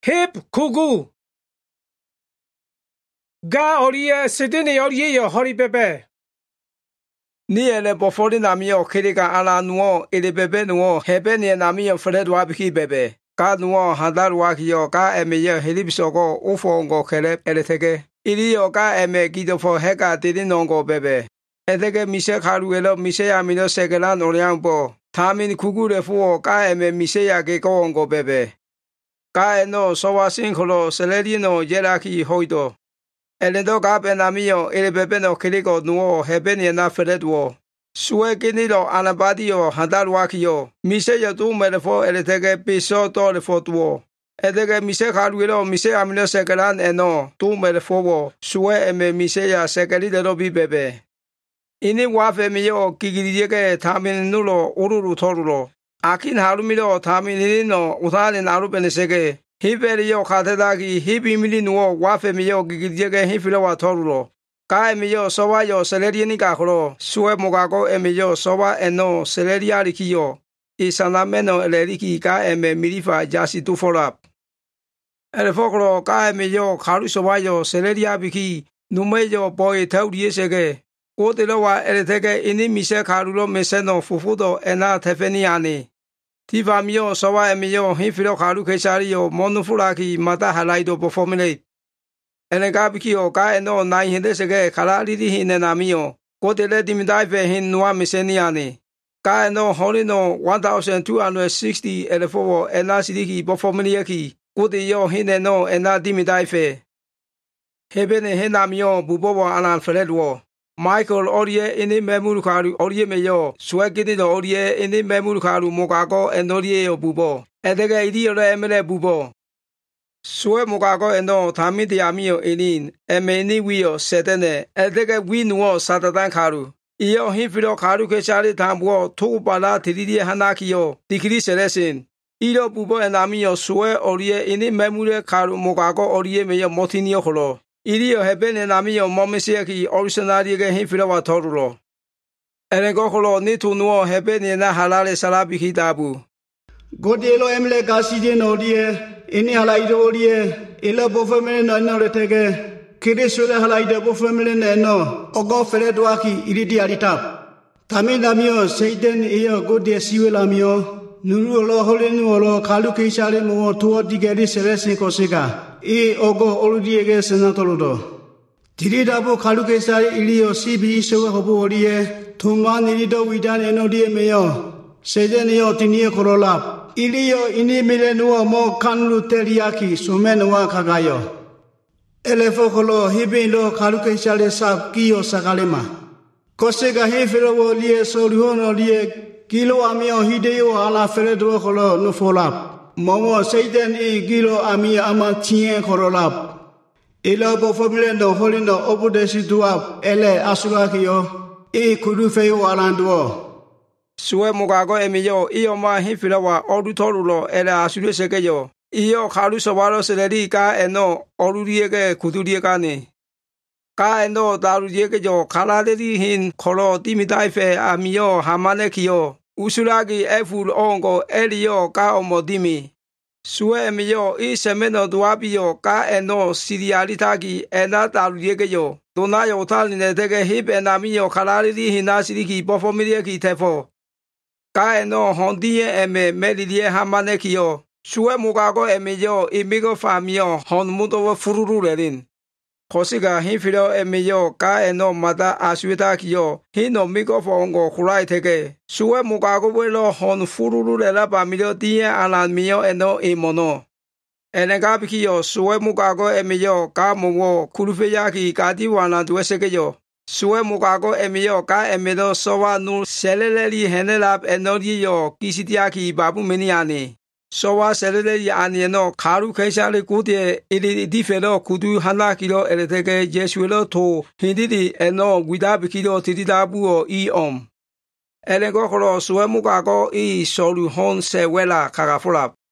Hip kugu. Ga oria sedene orie yo hori bebe. Ni ele bofori namio kirika ala nuo ele bebe nuo hebe ni namio fred wabiki bebe. Ka nuo handar wakio ka emeye helipsoko ufongo kele eleteke. Ilio ka eme gidofo heka tidinongo bebe. Eteke mise karuelo mise amino segelan oriambo. Tamin kugure fuo ka eme mise ya gekongo bebe. Ka eno sowa sinkolo selerino yeraki hoido. Elendo ka benamio ele bebe no kiriko nuo hebe ni na fredwo. Sue kinilo anabadio handar wakio. Mise yo tu melefo eleteke piso to le fotuo. Eteke mise karuelo mise amino segelan eno tu melefo sue eme mise ya segeli de lobi bebe. Ini wafe miyo kigiriyeke tamin nulo ururu torulo. Akin harumilo tamin nino utali narupene sege. Hiberi yo katedaki hibi mili nuo wafe miyo kigiriyeke hifilo wa torulo. Ka emiyo soba yo seleri ni kakolo. Sue mugako emiyo soba eno seleri arikiyo. Isanameno eleriki ka eme milifa jasi tufolap. Elefokolo ka emiyo karu soba yo seleri abiki. Numeyo boy teuriye sege. Kodelawa eleteke ini mise karulo meseno fufudo ena tefeniani. Tivamio sowa emio hifilo karu kesario monufuraki mata halaido performile. Elegabikio ka eno nai hindesege kalalidi hinenamio. Kodele dimidaive hin nua meseniani. Ka eno holino 1260 elefowo ena sidiki performilieki. Kodeyo hineno ena dimidaive. Hebene henamio bubowo anan feledwo. Michael orie ini memuru karu orie meyo swagini do orie ini memuru karu mokago enorie yo bubo edege idi ore emele bubo swe mokago eno tamidi amio inin emeni wio setene edege winuo satadan karu iyo hifiro karu kechari tambo tu bala tididi hanakiyo dikiri selesin iro bubo enamio swe orie ini memure karu mokago orie meyo motinio holo Irio hebene namio momisiaki originali ge hifilo torulo. Elegokolo nitu nuo hebene na halale salabi hitabu. Godelo emle gaside no die ini halaido orie ila bofemene no no retege kirisule halaido bofemene no ogo feredwaki iridi alitap. Tami namio seiden iyo godie siwelamio nuru lo holenu lo kalu keisale mo tuo digeri seresi kosika. E ogo oludiege senatolodo. Tiridabo kaluke sari ilio sibi isoga hobo orie. Tuma nirido widan enodie meyo. Sedenio tinie korolap. Ilio ini mile nuo mo kanlu teriaki sumenua kagayo. Elefokolo hibi lo kaluke sari sab kiyo sakalema. Kosega hefero olie sorihono lie kilo amio hideo ala feredo kolo nufolap. Momo seiden gilo ami ama tien korolap. Ilo bofomile no holino obudesi duap ele asulakio kudufeyo alanduo. Sue mugago emiyo iyo ma hifilawa odutorulo ele asulesekeyo. Iyo kalu sobalo seleri ka eno oruriege kuduriega ni. Ka eno daruriege yo kaladeri hin kolo dimidaife amiyo hamanekiyo. Usulagi eful ongo elio ka omodimi. Sue emiyo semeno duabio ka eno sirialitagi ena taluyegeyo. Donayo taline tege hip enamio kalalidi hinasiriki bofomilieki tefo. Ka eno hondie eme melilie hamanekiyo. Sue mugago emiyo imigo famio honmudo fururulerin. Kosiga hifilo emiyo ka eno mata asuitakiyo hino migofongo kurai tege. Sue mugago welo hon fururula bamilio die alan mio eno imono. Enegabikiyo sue mugago emiyo ka muwo kurufeyaki kadiwana duesekeyo. Sue mugago emiyo ka emedo sowa nu seleleli henelap enoriyo kisitiaki babu meniani. Sowa selele anieno karu keisale kudie ili difelo kudu hanakilo eleteke jesuelo to hindidi eno guidabikilo tididabuo om. Elengokolo sue mugago solu hon sewela kagafulap.